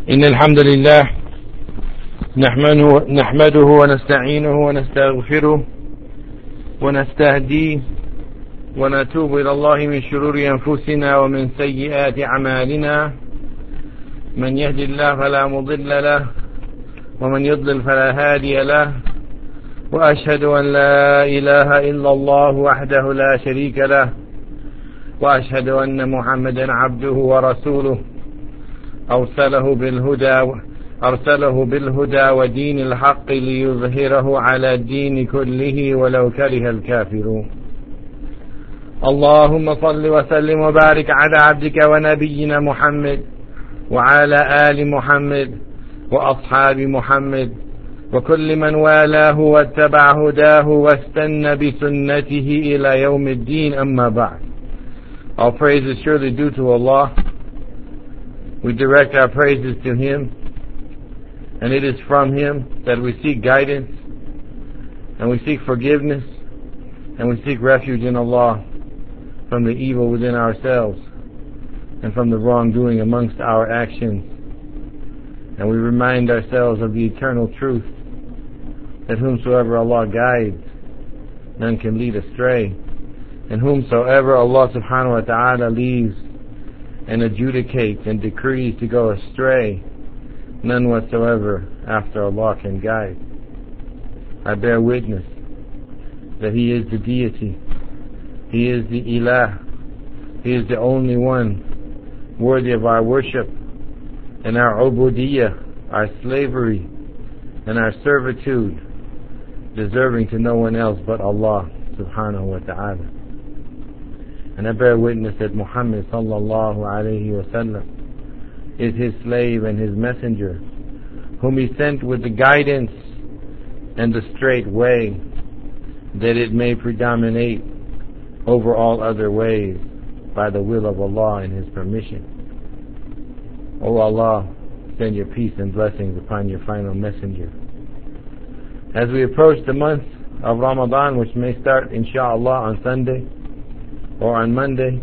إن الحمد لله نحمده ونستعينه ونستغفره ونستهديه ونتوب إلى الله من شرور أنفسنا ومن سيئات أعمالنا. من يهدي الله فلا مضل له ومن يضلل فلا هادي له، وأشهد أن لا إله إلا الله وحده لا شريك له، وأشهد أن محمدا عبده ورسوله أرسله بالهدى ودين الحق ليظهره على الدين كله ولو كره الكافرون. اللهم صل وسلم وبارك على عبدك ونبينا محمد وعلى آل محمد وأصحاب محمد وكل من والاه واتبع هداه واستنى بسنته إلى يوم الدين. أما بعد. All praise is surely due to Allah. We direct our praises to Him, and it is from Him that we seek guidance, and we seek forgiveness, and we seek refuge in Allah from the evil within ourselves and from the wrongdoing amongst our actions. And we remind ourselves of the eternal truth that whomsoever Allah guides, none can lead astray, and whomsoever Allah subhanahu wa ta'ala leaves and adjudicates and decrees to go astray, none whatsoever after Allah can guide. I bear witness that He is the deity, He is the Ilah, He is the only one worthy of our worship and our ubudiyyah, our slavery and our servitude, deserving to no one else but Allah subhanahu wa ta'ala. And I bear witness that Muhammad sallallahu alayhi wa sallam is His slave and His messenger, whom He sent with the guidance and the straight way, that it may predominate over all other ways by the will of Allah and His permission. O Allah, send Your peace and blessings upon Your final messenger. As we approach the month of Ramadan, which may start inshallah on Sunday or on Monday,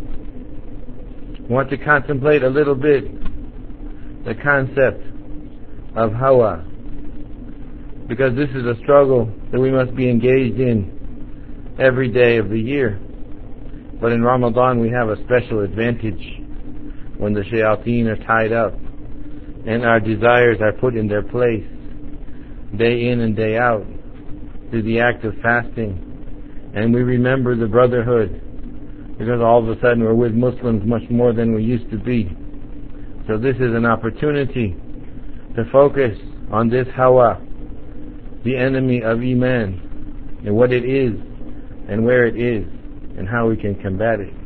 I want to contemplate a little bit the concept of hawa, because this is a struggle that we must be engaged in every day of the year. But in Ramadan we have a special advantage when the shayateen are tied up and our desires are put in their place day in and day out through the act of fasting, and we remember the brotherhood, because all of a sudden we're with Muslims much more than we used to be. So this is an opportunity to focus on this hawa, the enemy of Iman, and what it is and where it is and how we can combat it.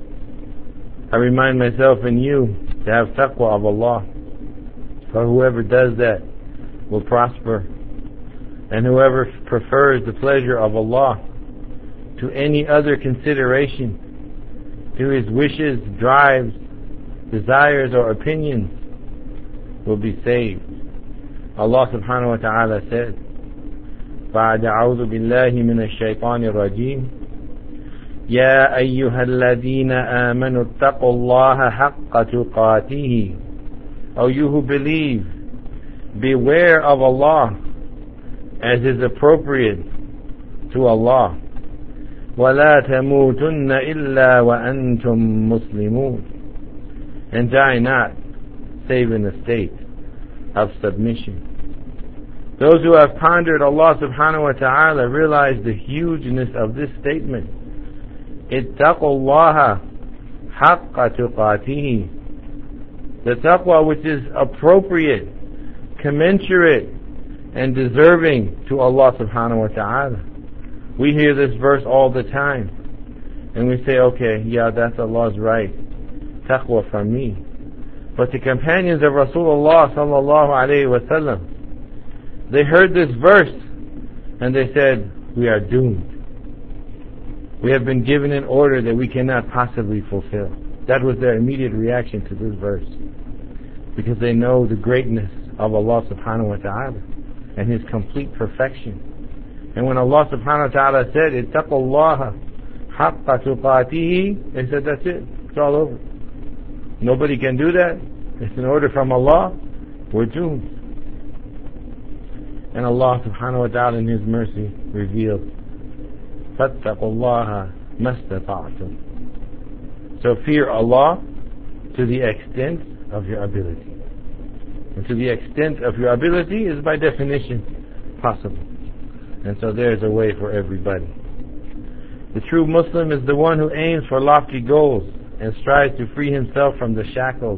I remind myself and you to have taqwa of Allah, for whoever does that will prosper, and whoever prefers the pleasure of Allah to any other consideration, to his wishes, drives, desires or opinions, will be saved. Allah subhanahu wa ta'ala said, بعد أعوذ بالله من الشيطان الرجيم يا أيها الذين آمنوا اتقوا الله حق تقاته. O you who believe, beware of Allah as is appropriate to Allah. وَلَا تَمُوتُنَّ إِلَّا وَأَنْتُمْ مُسْلِمُونَ. And die not, save in a state of submission. Those who have pondered Allah subhanahu wa ta'ala realize the hugeness of this statement. اتَّقُوا اللَّهَ حَقَّ تُقَاتِهِ. The taqwa which is appropriate, commensurate, and deserving to Allah subhanahu wa ta'ala. We hear this verse all the time, and we say, okay, yeah, that's Allah's right, taqwa from me. But the companions of Rasulullah sallallahu alayhi wa sallam, they heard this verse, and they said, we are doomed. We have been given an order that we cannot possibly fulfill. That was their immediate reaction to this verse, because they know the greatness of Allah subhanahu wa ta'ala and His complete perfection. And when Allah subhanahu wa ta'ala said, اتَّقُوا اللَّهَ حَقَّ تُقَاتِهِ, they said, that's it, it's all over. Nobody can do that. It's an order from Allah. we're doomed. And Allah subhanahu wa ta'ala in His mercy revealed, فَاتَّقُوا اللَّهَ مَا اسْتَطَعْتُمْ. So fear Allah to the extent of your ability. And to the extent of your ability is by definition possible. And so there's a way for everybody. The true Muslim is the one who aims for lofty goals and strives to free himself from the shackles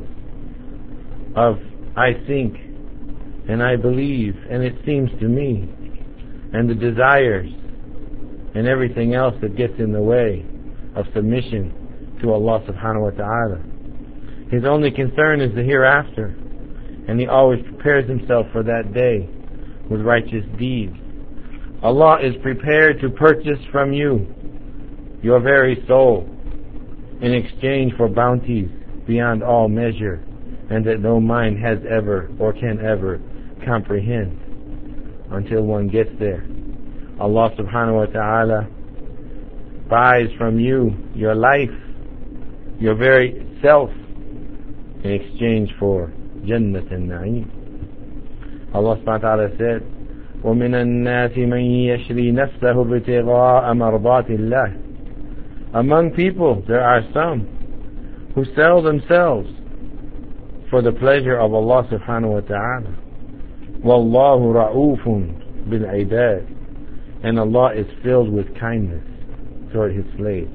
of I think and I believe and it seems to me and the desires and everything else that gets in the way of submission to Allah subhanahu wa ta'ala. His only concern is the hereafter, and he always prepares himself for that day with righteous deeds. Allah is prepared to purchase from you your very soul in exchange for bounties beyond all measure and that no mind has ever or can ever comprehend until one gets there. Allah subhanahu wa ta'ala buys from you your life, your very self, in exchange for Jannat al-Na'im. Allah subhanahu wa ta'ala said, وَمِنَ النَّاسِ مَنْ يَشْرِي نَفْسَهُ ابْتِغَاءَ مَرْضَاتِ اللَّهِ. Among people there are some who sell themselves for the pleasure of Allah subhanahu wa ta'ala. وَاللَّهُ رَؤُوفٌ بِالْعِبَادِ. And Allah is filled with kindness toward His slaves.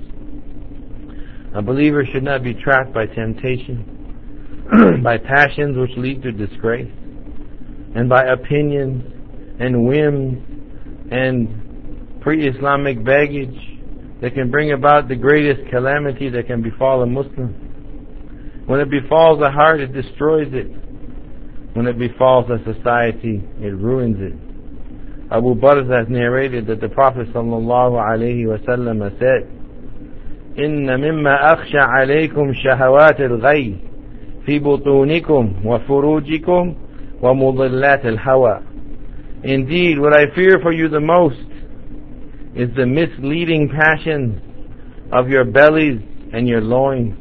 A believer should not be trapped by temptation, by passions which lead to disgrace, and by opinions and whims and pre-Islamic baggage that can bring about the greatest calamity that can befall a Muslim. When it befalls a heart, it destroys it. When it befalls a society, it ruins it. Abu Bakr has narrated that the Prophet sallallahu alaihi wasallam said, إِنَّ مِمَّا أَخْشَى عَلَيْكُمْ شَهَوَاتِ الْغَيِّ فِي بُطُونِكُمْ وَفُرُوجِكُمْ وَمُضِلَّاتِ الْهَوَى. Indeed, what I fear for you the most is the misleading passions of your bellies and your loins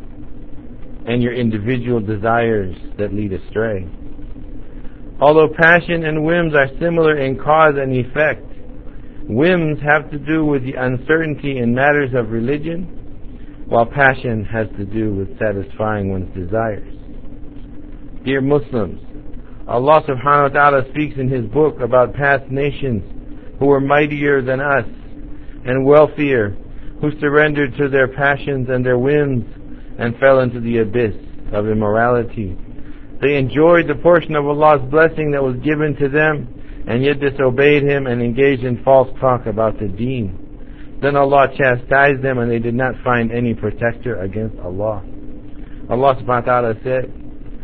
and your individual desires that lead astray. Although passion and whims are similar in cause and effect, whims have to do with the uncertainty in matters of religion, while passion has to do with satisfying one's desires. Dear Muslims, Allah subhanahu wa ta'ala speaks in His book about past nations who were mightier than us and wealthier, who surrendered to their passions and their whims and fell into the abyss of immorality. They enjoyed the portion of Allah's blessing that was given to them and yet disobeyed Him and engaged in false talk about the deen. Then Allah chastised them and they did not find any protector against Allah. Allah subhanahu wa ta'ala said,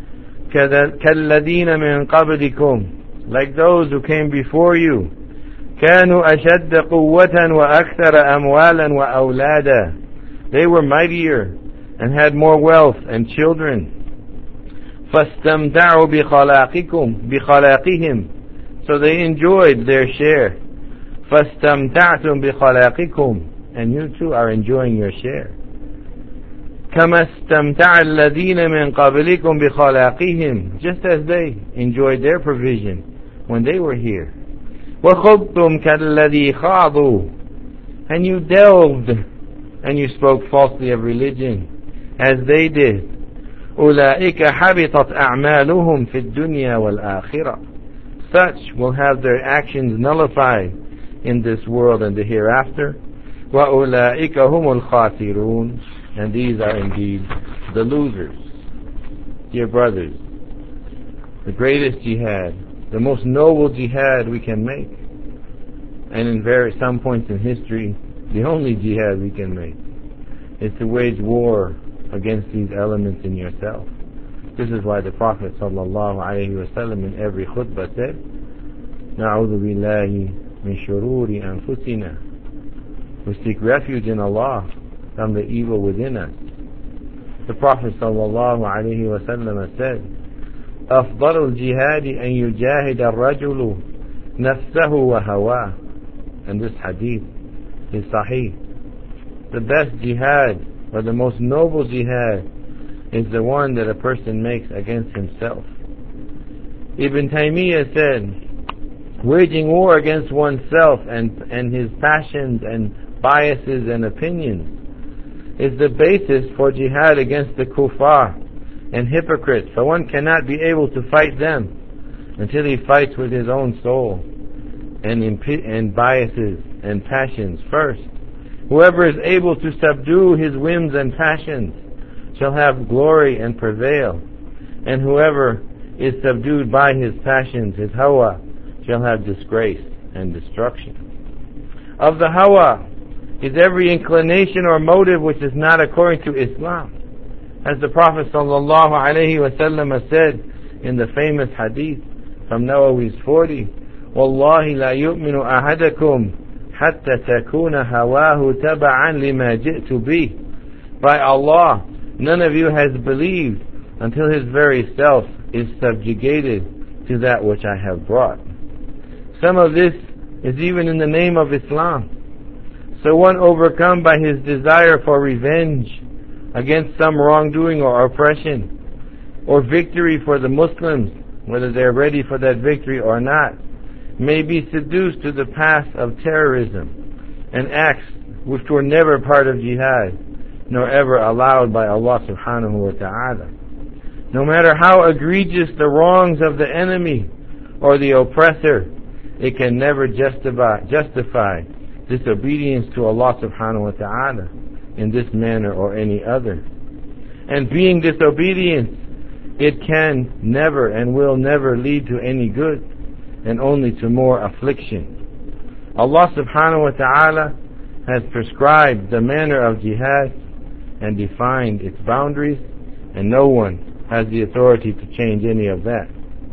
كَالَّذِينَ مِنْ قَبْلِكُمْ, like those who came before you, كَانُوا أَشَدَّ قُوَّةً وَأَكْثَرَ أَمْوَالًا وَأَوْلَادًا. They were mightier and had more wealth and children. فَاسْتَمْتَعُوا بِخَلَاقِهِمْ. So they enjoyed their share. فَاسْتَمْتَعْتُمْ بِخَلَاقِكُمْ. And you too are enjoying your share. كَمَا اسْتَمْتَعَ الَّذِينَ مِنْ قَبْلِكُمْ بِخَلَاقِهِمْ. Just as they enjoyed their provision when they were here. وَخُضْتُمْ كَالَّذِي خَاضُوا. And you delved and you spoke falsely of religion as they did. أُولَئِكَ حَبِطَتْ أَعْمَالُهُمْ فِي الدُّنْيَا وَالْآخِرَةِ. Such will have their actions nullified in this world and the hereafter. وَأُولَئِكَ هُمُ الْخَاسِرُونَ. And these are indeed the losers. Dear brothers, the greatest jihad, the most noble jihad we can make, and in some points in history, the only jihad we can make, is to wage war against these elements in yourself. This is why the Prophet ﷺ in every khutbah said, نَعُوذُ بِاللَّهِ مِنْ شُرُورِ أَنفُسِنَا. We seek refuge in Allah from the evil within us. The Prophet ﷺ said, أَفْضَلُ الْجِهَادِ أَنْ يُجَاهِدَ الرَّجُلُ نَفْسَهُ وَهَوَاهُ. And this hadith is sahih. The best jihad, or the most noble jihad, is the one that a person makes against himself Ibn Taymiyyah said, waging war against oneself and his passions and biases and opinions is the basis for jihad against the kuffar and hypocrites, for one cannot be able to fight them until he fights with his own soul and biases and passions first. Whoever is able to subdue his whims and passions shall have glory and prevail, and whoever is subdued by his passions, his hawa, shall have disgrace and destruction. Of the hawa is every inclination or motive which is not according to Islam. As the Prophet ﷺ said in the famous hadith from Nawawi's 40, وَاللَّهِ لَا يُؤْمِنُ أَحَدَكُمْ حَتَّى تَكُونَ هَوَاهُ تَبَعًا لِمَا جِئْتُ بِهِ. By Allah, none of you has believed until his very self is subjugated to that which I have brought. Some of this is even in the name of Islam. So one overcome by his desire for revenge against some wrongdoing or oppression, or victory for the Muslims, whether they're ready for that victory or not, may be seduced to the path of terrorism and acts which were never part of jihad, nor ever allowed by Allah subhanahu wa ta'ala. No matter how egregious the wrongs of the enemy or the oppressor, it can never justify disobedience to Allah subhanahu wa ta'ala in this manner or any other. And being disobedience, it can never and will never lead to any good, and only to more affliction. Allah subhanahu wa ta'ala has prescribed the manner of jihad and defined its boundaries, and no one has the authority to change any of that.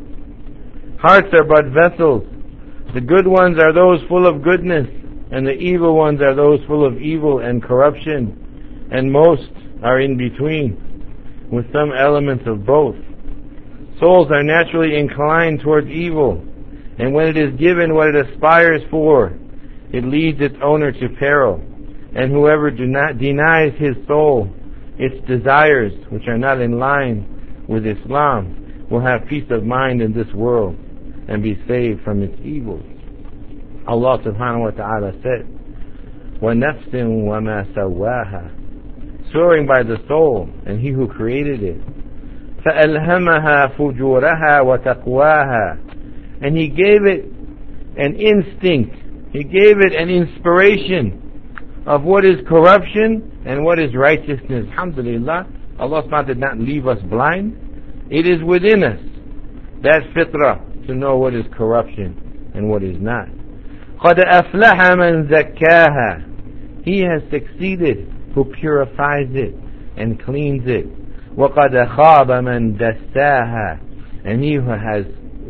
Hearts are but vessels. The good ones are those full of goodness, and the evil ones are those full of evil and corruption, and most are in between, with some elements of both. Souls are naturally inclined towards evil, and when it is given what it aspires for, it leads its owner to peril. And whoever denies his soul its desires, which are not in line with Islam, will have peace of mind in this world and be saved from its evils. Allah subhanahu wa ta'ala said, وَنَفْسٍ وَمَا سَوَّاهَا, swearing by the soul and he who created it, فَأَلْهَمَهَا فُجُورَهَا وَتَقْوَاهَا, and he gave it an instinct, he gave it an inspiration of what is corruption and what is righteousness. Alhamdulillah, Allah subhanahu wa ta'ala did not leave us blind. It is within us, that fitrah, to know what is corruption and what is not. قَدْ أَفْلَحَ مَنْ زَكَّاهَا, he has succeeded who purifies it and cleans it. وَقَدْ خَابَ مَنْ دَسَّاهَا, and he who has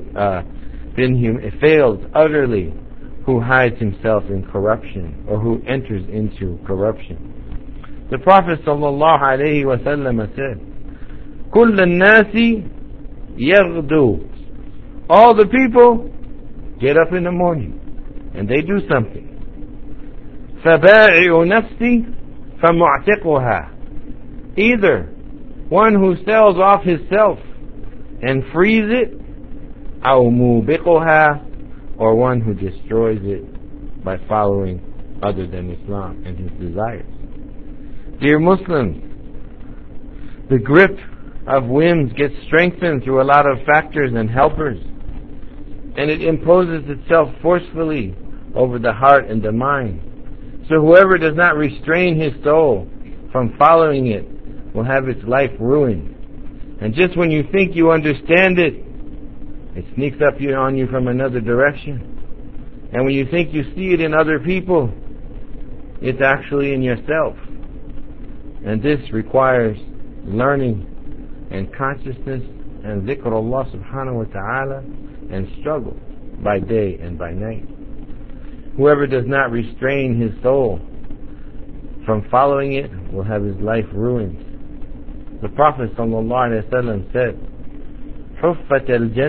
failed utterly, who hides himself in corruption, or who enters into corruption. The Prophet ﷺ said, كُلَّ النَّاسِ يَغْدُو, all the people get up in the morning and they do something. فَبَائِعُ نَفْسِ فَمُعْتِقُهَا, either one who sells off his self and frees it, أَوْ مُوبِقُهَا, or one who destroys it by following other than Islam and his desires. Dear Muslims, the grip of whims gets strengthened through a lot of factors and helpers, and it imposes itself forcefully over the heart and the mind. So whoever does not restrain his soul from following it will have its life ruined. And just when you think you understand it, it sneaks up on you from another direction. And when you think you see it in other people, it's actually in yourself. And this requires learning and consciousness and dhikr Allah subhanahu wa ta'ala, and struggle by day and by night. Whoever does not restrain his soul from following it will have his life ruined. The Prophet ﷺ said, حُفَّتَ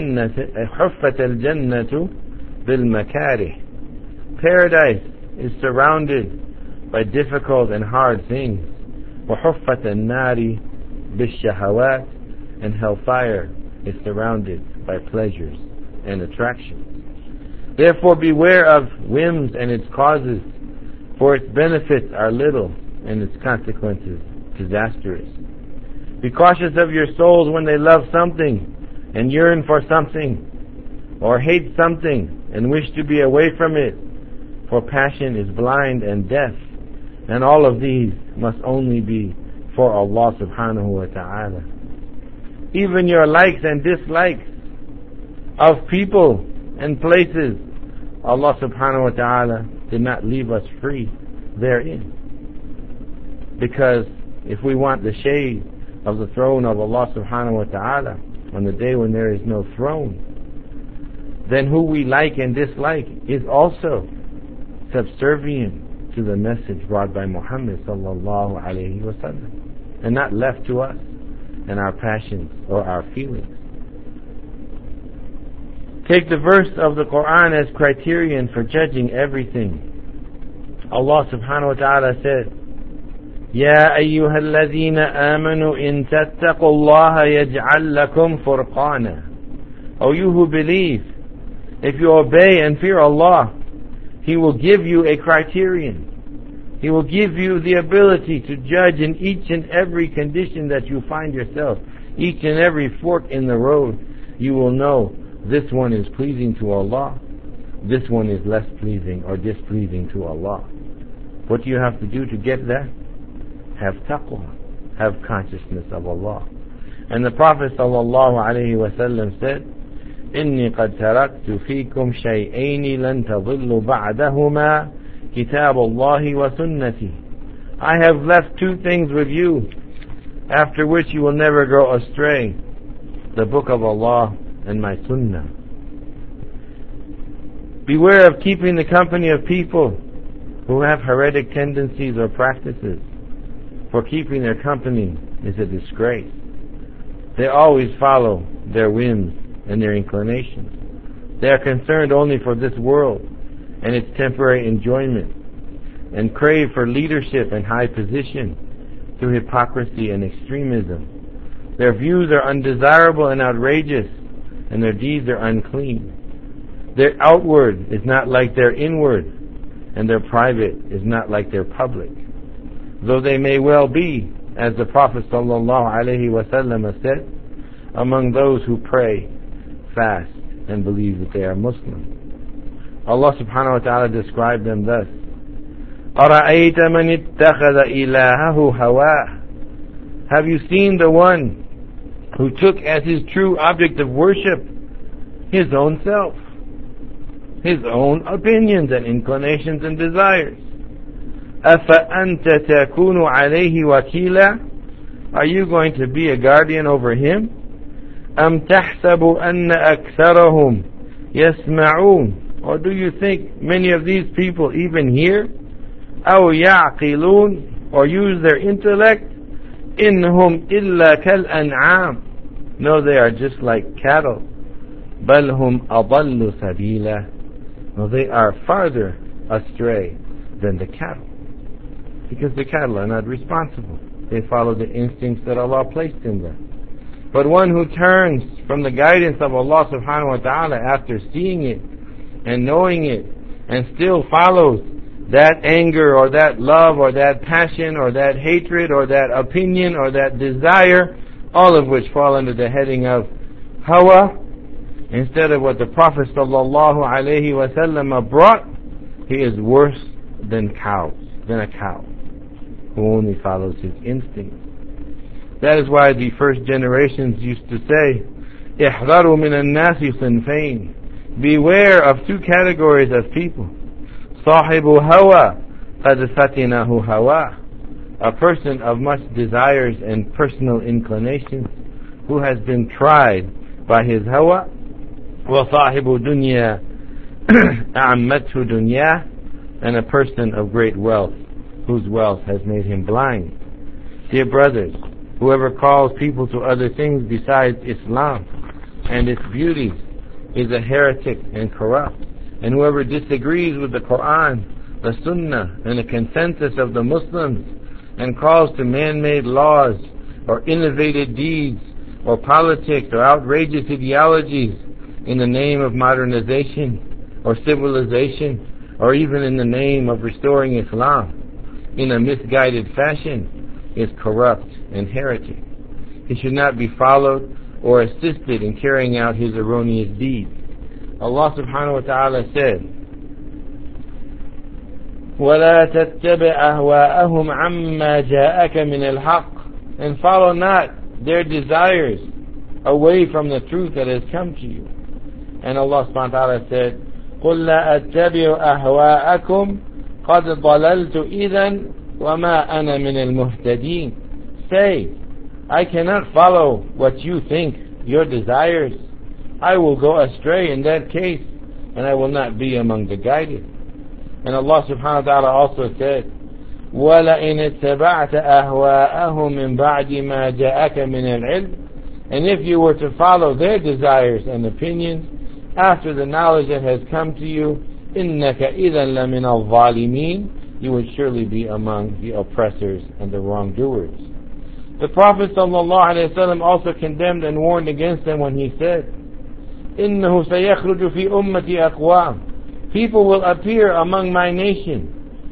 الْجَنَّةُ بِالْمَكَارِهِ, paradise is surrounded by difficult and hard things. وَحُفَّتَ النَّارِ بِالشَّهَوَاتِ, and hellfire is surrounded by pleasures and attractions. Therefore beware of whims and its causes, for its benefits are little and its consequences disastrous. Be cautious of your souls when they love something and yearn for something, or hate something and wish to be away from it, for passion is blind and deaf, and all of these must only be for Allah subhanahu wa ta'ala. Even your likes and dislikes of people and places, Allah subhanahu wa ta'ala did not leave us free therein. Because if we want the shade of the throne of Allah subhanahu wa ta'ala on the day when there is no throne, then who we like and dislike is also subservient to the message brought by Muhammad sallallahu alayhi wa sallam, and not left to us and our passions or our feelings. Take the verse of the Quran as criterion for judging everything. Allah subhanahu wa ta'ala said, يا أيها الذين آمنوا إن تتقوا الله يجعل لكم فرقانا. O you who believe, if you obey and fear Allah, He will give you a criterion. He will give you the ability to judge in each and every condition that you find yourself. Each and every fork in the road, you will know this one is pleasing to Allah, this one is less pleasing or displeasing to Allah. What do you have to do to get that? Have taqwa, have consciousness of Allah. And the Prophet sallallahu alayhi wa sallam said, إني قد تركت فيكم شيئين لن تضلوا بعدهما كتاب الله وسنتي. I have left two things with you, after which you will never go astray: the book of Allah and my sunnah. Beware of keeping the company of people who have heretic tendencies or practices, for keeping their company is a disgrace. They always follow their whims and their inclinations. They are concerned only for this world and its temporary enjoyment, and crave for leadership and high position through hypocrisy and extremism. Their views are undesirable and outrageous, and their deeds are unclean. Their outward is not like their inward, and their private is not like their public. Though they may well be, as the Prophet ﷺ said, among those who pray, fast, and believe that they are Muslim. Allah subhanahu wa ta'ala described them thus: أَرَأَيْتَ مَنِ اتَّخَذَ إِلَهَهُ هَوَاهُ. Have you seen the one who took as his true object of worship his own self, his own opinions and inclinations and desires? أَفَأَنْتَ تَكُونُ عَلَيْهِ وَكِيلًا. Are you going to be a guardian over him? أَمْ تَحْسَبُ أَنَّ أَكْثَرَهُمْ يَسْمَعُونَ. Or do you think many of these people even hear? أَوْ يَعْقِلُونَ. Or use their intellect? إِنْهُمْ إِلَّا كَالْأَنْعَامِ. No, they are just like cattle. بَلْ هُمْ أَضَلُّ سَبِيلًا. No, they are farther astray than the cattle. Because the cattle are not responsible. They follow the instincts that Allah placed in them. But one who turns from the guidance of Allah subhanahu wa ta'ala after seeing it and knowing it, and still follows that anger or that love or that passion or that hatred or that opinion or that desire, all of which fall under the heading of hawa, instead of what the Prophet sallallahu alayhi wa sallam brought, he is worse than a cow who only follows his instincts. That is why the first generations used to say, احذروا من الناس صنفين. Beware of two categories of people. صاحب هوى قد فتنه هواه. A person of much desires and personal inclinations who has been tried by his hawa. وصاحب دنيا أعمته دنياه. And a person of great wealth whose wealth has made him blind. Dear brothers, whoever calls people to other things besides Islam and its beauties is a heretic and corrupt. And whoever disagrees with the Quran, the Sunnah, and the consensus of the Muslims, and calls to man-made laws or innovated deeds or politics or outrageous ideologies in the name of modernization or civilization, or even in the name of restoring Islam in a misguided fashion, is corrupt and heretic. He should not be followed or assisted in carrying out his erroneous deeds. Allah subhanahu wa ta'ala said, وَلَا تَتَّبِعْ أَهْوَاءَهُمْ عَمَّا جَاءَكَ مِنَ الْحَقِّ, and follow not their desires away from the truth that has come to you. And Allah subhanahu wa ta'ala said, قُلْ لَا أَتَّبِعُ أَهْوَاءَكُمْ قَدْ ضَلَلْتُ إِذًا وَمَا أَنَا مِنَ الْمُهْتَدِينَ. Say, I cannot follow what you think, your desires. I will go astray in that case, and I will not be among the guided. And Allah subhanahu wa ta'ala also said, وَلَئِنِ اتَّبَعْتَ أَهْوَاءَهُمْ مِنْ بَعْدِ مَا جَاءَكَ مِنَ الْعِلْمِ. And if you were to follow their desires and opinions after the knowledge that has come to you, إِنَّكَ إِذًا لَمِنَ الظَّالِمِينَ, you would surely be among the oppressors and the wrongdoers. The Prophet ﷺ also condemned and warned against them when he said, إِنَّهُ سَيَخْرُجُ فِي أُمَّتِي أَقْوَامٍ, people will appear among my nation,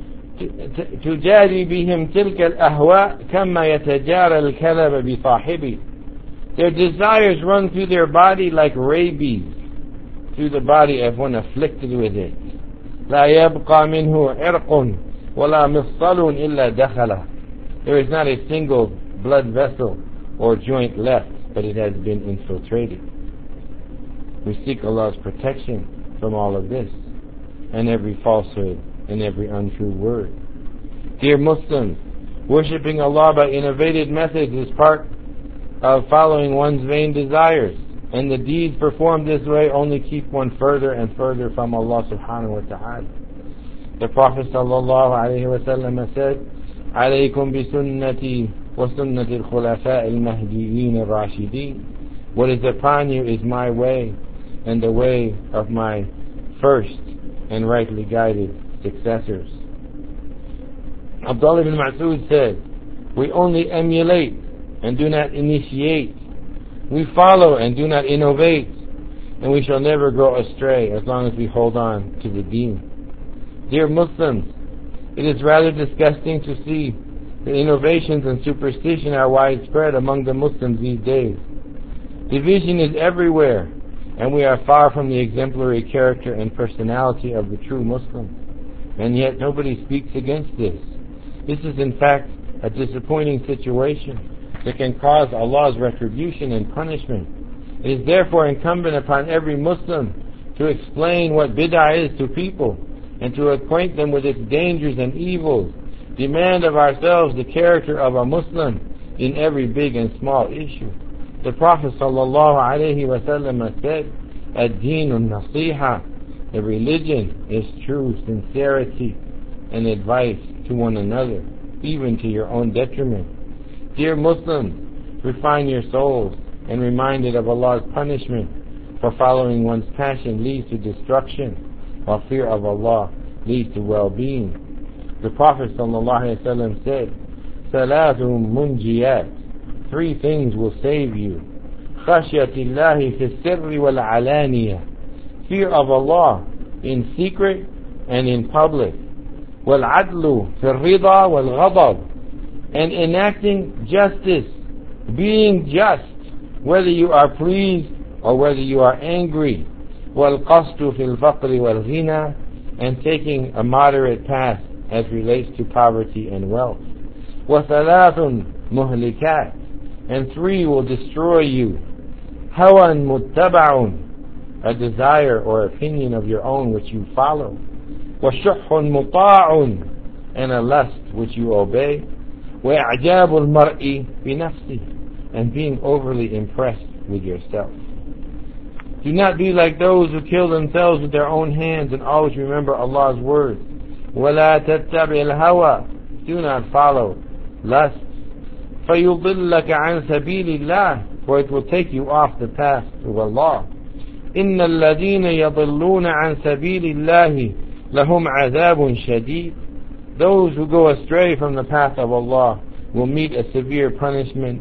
تُجَارِي بِهِمْ تِلْكَ الْأَهْوَاءِ كَمَّا يَتَجَارَ الْكَلَبَ بِصَاحِبِهِ. Their desires run through their body like rabies through the body of one afflicted with it. لَا يَبْقَى مِنْهُ عِرْقٌ وَلَا مِفْصَلٌ إِلَّا دَخَلَ. There is not a single blood vessel or joint left, but it has been infiltrated. We seek Allah's protection from all of this, and every falsehood and every untrue word. Dear Muslims, worshipping Allah by innovative methods is part of following one's vain desires, and the deeds performed this way only keep one further and further from Allah subhanahu wa ta'ala. The Prophet sallallahu alayhi wa sallam said, عليكم بسنتي وسنة الخلفاء المهديين الراشدين. What is upon you is my way and the way of my first and rightly guided successors. Abdullah ibn Mas'ud said, we only emulate and do not initiate. We follow and do not innovate, and we shall never go astray as long as we hold on to the deen. Dear Muslims, it is rather disgusting to see that innovations and superstition are widespread among the Muslims these days. Division is everywhere, and we are far from the exemplary character and personality of the true Muslim. And yet nobody speaks against this. This is in fact a disappointing situation that can cause Allah's retribution and punishment. It is therefore incumbent upon every Muslim to explain what bid'ah is to people and to acquaint them with its dangers and evils. Demand of ourselves the character of a Muslim in every big and small issue. The Prophet ﷺ said, Ad-Deenun Nasiha, the religion is true sincerity and advice to one another, even to your own detriment. Dear Muslims, refine your souls and reminded of Allah's punishment for following one's passion leads to destruction, while fear of Allah leads to well-being. The Prophet ﷺ said, Salatum munjiyat, three things will save you. Khashyatillahi fi sirri wal alaniya, fear of Allah in secret and in public. Wal adlu fi rida wal ghadab, and enacting justice, being just, whether you are pleased or whether you are angry. Wal qasdu fil faqri wal ghina, and taking a moderate path as relates to poverty and wealth. وَثَلَاثٌ مُهْلِكَاتٌ, and three will destroy you. هَوًى مُتَّبَعٌ, a desire or opinion of your own which you follow. وَشُحٌّ مُطَاعٌ, and a lust which you obey. وَإِعْجَابُ الْمَرْءِ بِنَفْسِهِ, and being overly impressed with yourself. Do not be like those who kill themselves with their own hands, and always remember Allah's words. وَلَا تَتَّبِعِ الْهَوَى, do not follow lust. فَيُضِلَّكَ عَنْ سَبِيلِ اللَّهِ, for it will take you off the path of Allah. إِنَّ الَّذِينَ يَضِلُّونَ عَنْ سَبِيلِ اللَّهِ لَهُمْ عَذَابٌ شَدِيدٌ, those who go astray from the path of Allah will meet a severe punishment,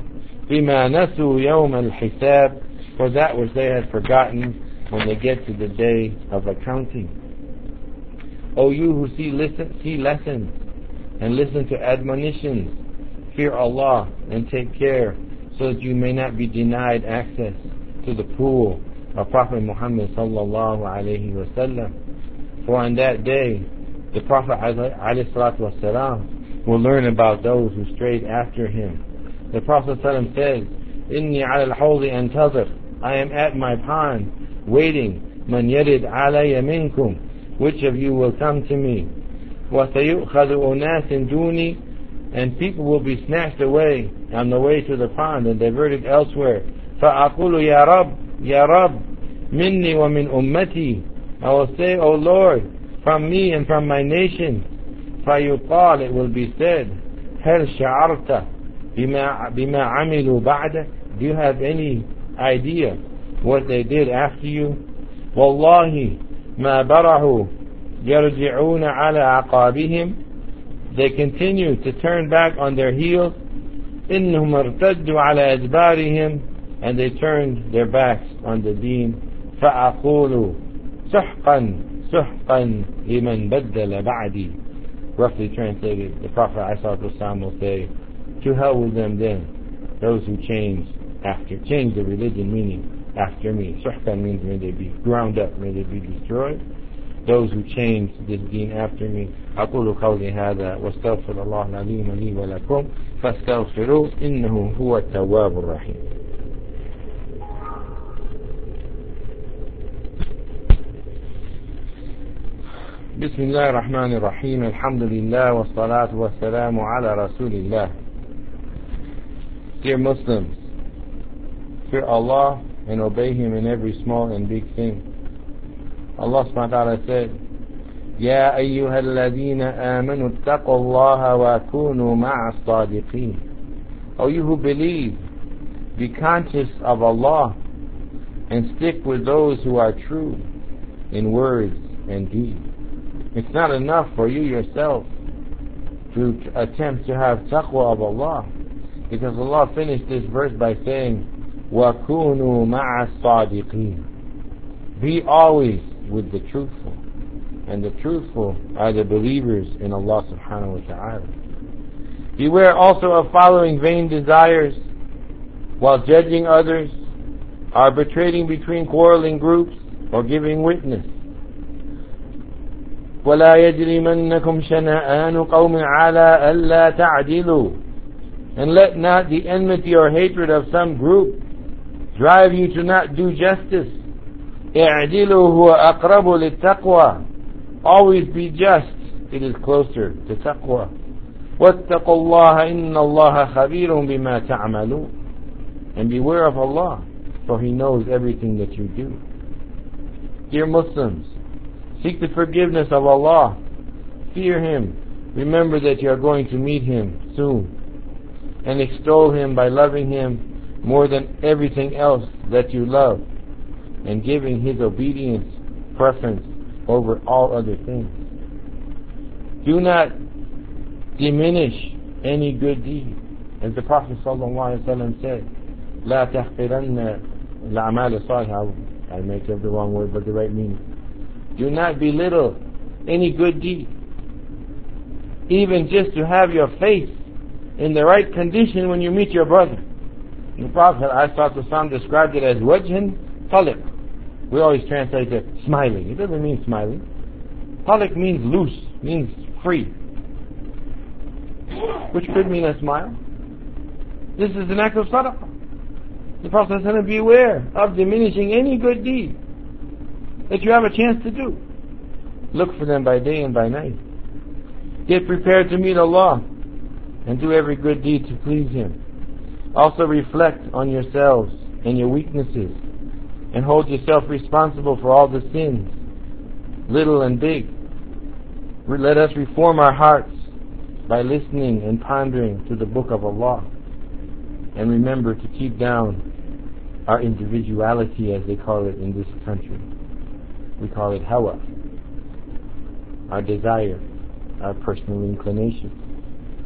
بِمَا نَسُوا يَوْمَ الْحِسَابِ, for that which they had forgotten when they get to the day of accounting. O you who see lessons and listen to admonitions, fear Allah and take care so that you may not be denied access to the pool of Prophet Muhammad sallallahu alayhi wa sallam. For on that day, the Prophet alayhi salatu wasalam will learn about those who strayed after him. The Prophet sallam says, إِنِّي عَلَى الْحَوْضِ أَنْتَظِرُ, I am at my pond waiting. مَنْ يَرِدْ عَلَيَّ مِنْكُمْ, which of you will come to me? وَسَيُؤْخَذُ أُنَاسٍ دُونِي, and people will be snatched away on the way to the pond and diverted elsewhere. فَأَقُولُ يَا رَبِّ يَا رَبِّ مِنِّي وَمِنْ أُمَّتِي, I will say, O Lord, from me and from my nation. فَيُقَالُ, it will be said, هَلْ شَعَرْتَ بِمَا عَمِلُوا بَعْدَ, do you have any idea what they did after you? وَاللَّهِ مَا بَرَهُ يَرْجِعُونَ عَلَى عَقَابِهِمْ, they continue to turn back on their heels. إِنَّهُمْ ارْتَدُّوا عَلَى أَدْبَارِهِمْ, and they turned their backs on the deen. فَأَقُولُ سُحْقًا سُحْقًا لِمَنْ بَدَّلَ بَعْدِي, roughly translated, the Prophet ﷺ will say, to hell with them then, those who change the religion, meaning after me. Suhqan means may they be ground up, may they be destroyed. Those who change this deen after me. أقول قولي هذا واستغفر الله العظيم لي ولكم فاستغفروه إنه هو التواب الرحيم. بسم الله الرحمن الرحيم. الحمد لله والصلاة والسلام على رسول الله. Dear Muslims, fear Allah and obey Him in every small and big thing. Allah subhanahu wa ta'ala said, يَا أَيُّهَا الَّذِينَ آمَنُوا اتَّقُوا اللَّهَ وَكُونُوا مَعَ الصَّادِقِينَ. O you who believe, be conscious of Allah and stick with those who are true in words and deeds. It's not enough for you yourself to attempt to have taqwa of Allah, because Allah finished this verse by saying, وَكُونُوا مَعَ الصَّادِقِينَ. Be always with the truthful, and the truthful are the believers in Allah subhanahu wa ta'ala. Beware also of following vain desires while judging others, arbitrating between quarreling groups, or giving witness. وَلَا يَجْرِمَنَّكُمْ شَنَآنُ قَوْمٍ عَلَىٰ أَلَّا تَعْدِلُوا, and let not the enmity or hatred of some group drive you to not do justice. اعْدِلُوا هُوَ أَقْرَبُ لِلتَّقْوَى, always be just, it is closer to taqwa. وَاتَّقُوا اللَّهَ إِنَّ اللَّهَ خَبِيرٌ بِمَا تَعْمَلُونَ, and beware of Allah, for He knows everything that you do. Dear Muslims, seek the forgiveness of Allah, fear Him, remember that you are going to meet Him soon, and extol Him by loving Him more than everything else that you love, and giving His obedience preference over all other things. Do not diminish any good deed, as the Prophet ﷺ said, لا تحقرن الأعمال الصالحة. I make up the wrong word, but the right meaning. Do not belittle any good deed, even just to have your face in the right condition when you meet your brother. The Prophet ﷺ described it as wajhan taliq. We always translate it smiling. It doesn't mean smiling. Taliq means loose, means free, which could mean a smile. This is an act of sadaqah. The Prophet said, beware of diminishing any good deed that you have a chance to do. Look for them by day and by night. Get prepared to meet Allah and do every good deed to please Him. Also reflect on yourselves and your weaknesses, and hold yourself responsible for all the sins, little and big. Let us reform our hearts by listening and pondering to the Book of Allah, and remember to keep down our individuality, as they call it in this country. We call it hawa, our desire, our personal inclination.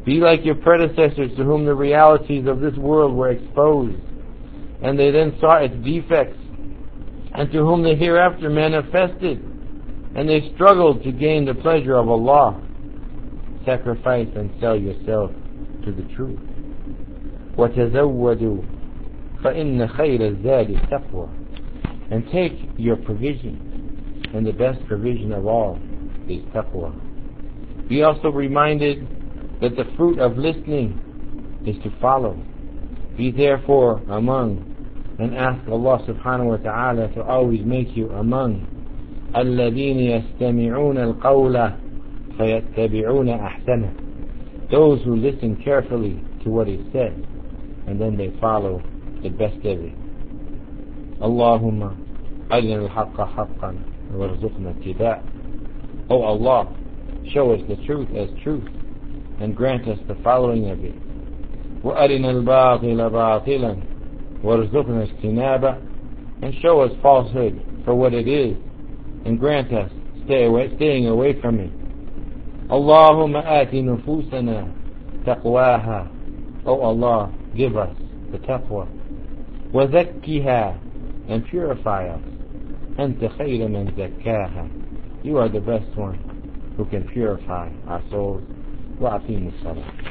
Be like your predecessors to whom the realities of this world were exposed, and they then saw its defects, and to whom the hereafter manifested, and they struggled to gain the pleasure of Allah. Sacrifice and sell yourself to the truth. وَتَزَوَّدُوا فَإِنَّ خَيْرَ الزَّادِ التَّقْوَى. And take your provision, and the best provision of all is taqwa. Be also reminded that the fruit of listening is to follow. Be therefore among, and ask Allah subhanahu wa ta'ala to always make you among الَّذِينَ يَسْتَمِعُونَ الْقَوْلَ فَيَتَّبِعُونَ أَحْسَنَهُ. Those who listen carefully to what is said, and then they follow the best of it. Allahumma arina al-haqqa haqqan warzuqna ittiba'ah. O Allah, show us the truth as truth, and grant us the following of it. وَأَرِنَا الْبَاطِلَ بَاطِلًا وَارْزُقْنَا اجْتِنَابَهُ. And show us falsehood for what it is, and grant us staying away from it. Allahumma ati nufusana taqwaha. O Allah, give us the taqwa. وَزَكِّهَا. And purify us. أَنْتَ خَيْرَ مَنْ زَكَّاهَا. You are the best one who can purify our souls. وَأَقِيمُوا الصَّلَاةَ.